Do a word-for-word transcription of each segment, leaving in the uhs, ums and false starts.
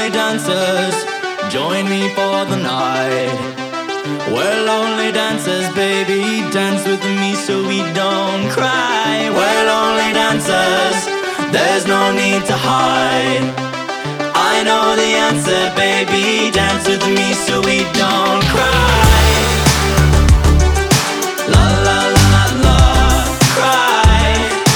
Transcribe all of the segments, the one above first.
lonely dancers, join me for the night. We're lonely dancers, baby, dance with me so we don't cry. We're lonely dancers, there's no need to hide. I know the answer, baby, dance with me so we don't cry. La la la la la, cry.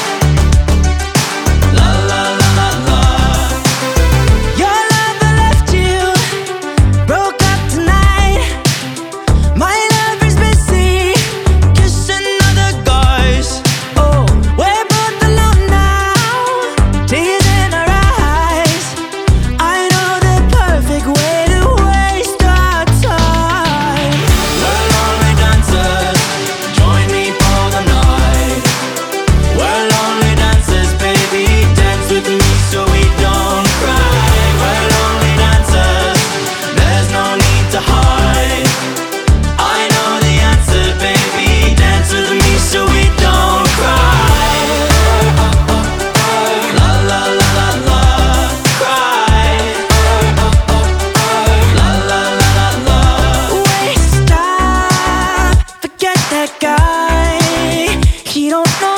La la la la la. Your lover left you, broke up tonight. My lover's busy kissing other guys. Oh, we're both alone now, tears in our eyes. I know the perfect way to waste our time. We're lonely dancers, join me for the night. We're lonely dancers, baby, dance with me so we don't cry. We're lonely dancers, there's no need to hide. I know the answer, baby, dance with me so we don't cry. La la la la la, cry. La la la la la. Waste time, forget that guy. He don't know